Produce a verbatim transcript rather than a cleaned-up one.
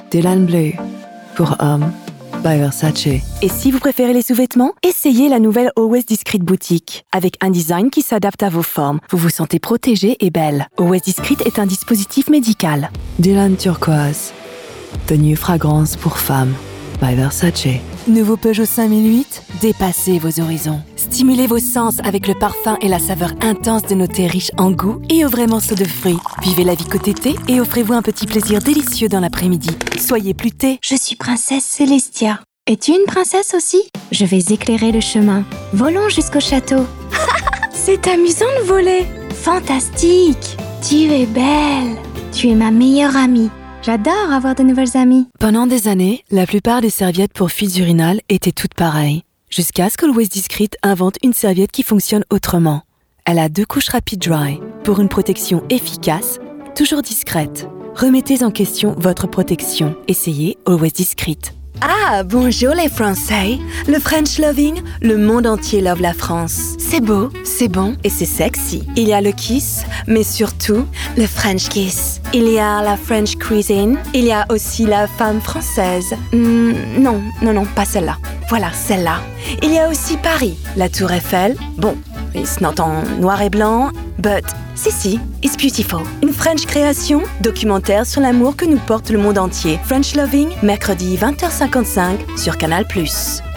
Dylan Blue, pour homme, by Versace. Et si vous préférez les sous-vêtements, essayez la nouvelle Always Discreet boutique. Avec un design qui s'adapte à vos formes, vous vous sentez protégée et belle. Always Discreet est un dispositif médical. Dylan Turquoise, the new fragrance pour femme, by Versace. Nouveau Peugeot cinq mille huit, dépassez vos horizons. Stimulez vos sens avec le parfum et la saveur intense de nos thés riches en goût et au vrai morceau de fruits. Vivez la vie côté thé et offrez-vous un petit plaisir délicieux dans l'après-midi. Soyez plus thé. Je suis princesse Célestia. Es-tu une princesse aussi? Je vais éclairer le chemin. Volons jusqu'au château. C'est amusant de voler. Fantastique. Tu es belle. Tu es ma meilleure amie. J'adore avoir de nouvelles amies. Pendant des années, la plupart des serviettes pour fuites urinales étaient toutes pareilles. Jusqu'à ce qu'Always Discreet invente une serviette qui fonctionne autrement. Elle a deux couches Rapid Dry pour une protection efficace, toujours discrète. Remettez en question votre protection. Essayez Always Discreet. Ah, bonjour les Français. Le French loving, le monde entier love la France. C'est beau, c'est bon et c'est sexy. Il y a le kiss, mais surtout le French kiss. Il y a la French cuisine. Il y a aussi la femme française. Hmm, non, non, non, pas celle-là. Voilà, celle-là. Il y a aussi Paris, la Tour Eiffel. Bon, it's not en noir et blanc, but si, si, it's beautiful. Une French création, documentaire sur l'amour que nous porte le monde entier. French Loving, mercredi vingt heures cinquante-cinq sur Canal plus.